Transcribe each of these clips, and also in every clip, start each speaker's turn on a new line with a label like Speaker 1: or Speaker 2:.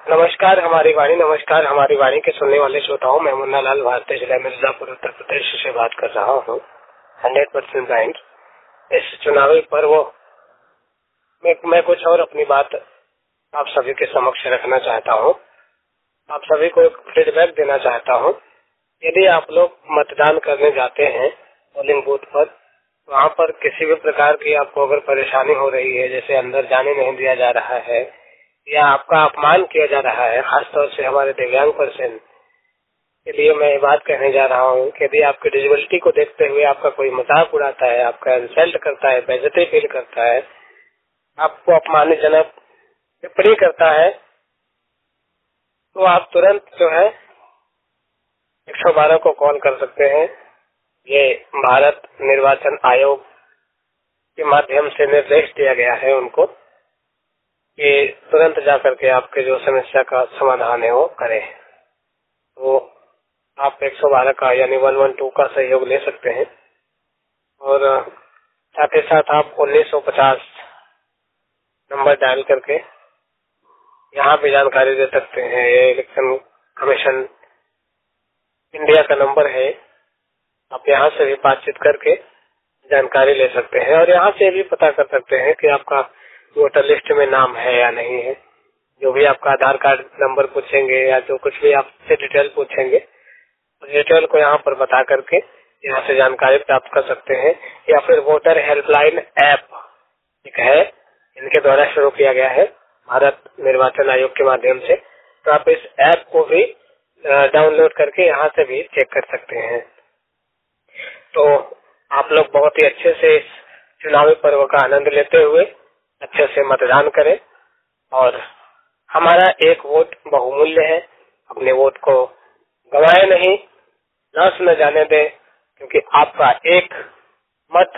Speaker 1: नमस्कार हमारी वाणी के सुनने वाले श्रोताओं। मैं मुन्ना लाल भारतीय जिला मिर्जापुर उत्तर प्रदेश से बात कर रहा हूँ। 100% ब्लाइंड। इस चुनावी पर्व में मैं कुछ और अपनी बात आप सभी के समक्ष रखना चाहता हूँ। आप सभी को एक फीडबैक देना चाहता हूँ। यदि आप लोग मतदान करने जाते हैं पोलिंग बूथ पर, वहाँ पर किसी भी प्रकार की आपको अगर परेशानी हो रही है, जैसे अंदर जाने नहीं दिया जा रहा है या आपका अपमान किया जा रहा है, खासतौर से हमारे दिव्यांग पर्सन के लिए मैं ये बात कहने जा रहा हूँ कि यदि आपकी डिसेबिलिटी को देखते हुए आपका कोई मजाक उड़ाता है, आपका इंसल्ट करता है, बेइज्जती फील करता है, आपको अपमानजनक टिप्पणी करता है, तो आप तुरंत जो है 112 को कॉल कर सकते हैं। ये भारत निर्वाचन आयोग के माध्यम से निर्देश दिया गया है उनको कि तुरंत जाकर के आपके जो समस्या का समाधान है वो करें। तो आप 112 का यानी 112 का सहयोग ले सकते हैं और साथ ही साथ आप 1950 नंबर डायल करके यहाँ भी जानकारी दे सकते हैं। ये इलेक्शन कमीशन इंडिया का नंबर है। आप यहाँ से भी बातचीत करके जानकारी ले सकते हैं और यहाँ से भी पता कर सकते हैं कि आपका वोटर लिस्ट में नाम है या नहीं है। जो भी आपका आधार कार्ड नंबर पूछेंगे या जो कुछ भी आपसे डिटेल पूछेंगे, उस डिटेल को यहाँ पर बता करके यहाँ से जानकारी प्राप्त कर सकते हैं। या फिर वोटर हेल्पलाइन ऐप एक है, इनके द्वारा शुरू किया गया है भारत निर्वाचन आयोग के माध्यम से। तो आप इस ऐप को भी डाउनलोड करके यहाँ से भी चेक कर सकते हैं। तो आप लोग बहुत ही अच्छे से इस चुनावी पर्व का आनंद लेते हुए अच्छे से मतदान करें और हमारा एक वोट बहुमूल्य है। अपने वोट को गंवाए नहीं, नाश न जाने दें, क्योंकि आपका एक मत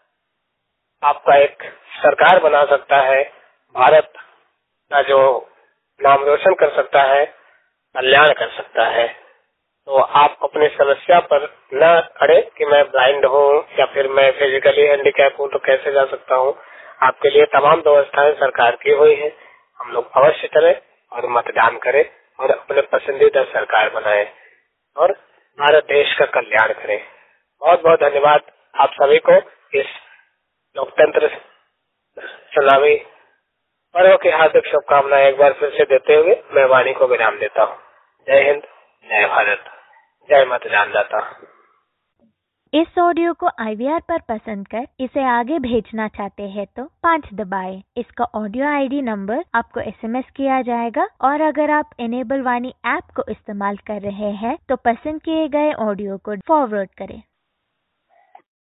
Speaker 1: आपका एक सरकार बना सकता है, भारत का जो नाम रोशन कर सकता है, कल्याण कर सकता है। तो आप अपनी समस्या पर न अड़े कि मैं ब्लाइंड हूँ या फिर मैं फिजिकली हैंडीकैप हूँ तो कैसे जा सकता हूँ। आपके लिए तमाम व्यवस्थाएं सरकार की हुई है। हम लोग अवश्य चलें और मतदान करें और अपने पसंदीदा सरकार बनाएं और भारत देश का कल्याण करें। बहुत बहुत धन्यवाद आप सभी को इस लोकतंत्र चुनावी पर्व की हार्दिक शुभकामनाएं एक बार फिर से देते हुए मैं वाणी को विराम देता हूँ। जय हिंद, जय भारत, जय मतदानदाता।
Speaker 2: इस ऑडियो को IVR पर पसंद कर इसे आगे भेजना चाहते हैं तो 5 दबाएं। इसका ऑडियो ID नंबर आपको SMS किया जाएगा और अगर आप इनेबल वाणी ऐप को इस्तेमाल कर रहे हैं तो पसंद किए गए ऑडियो को फॉरवर्ड करें।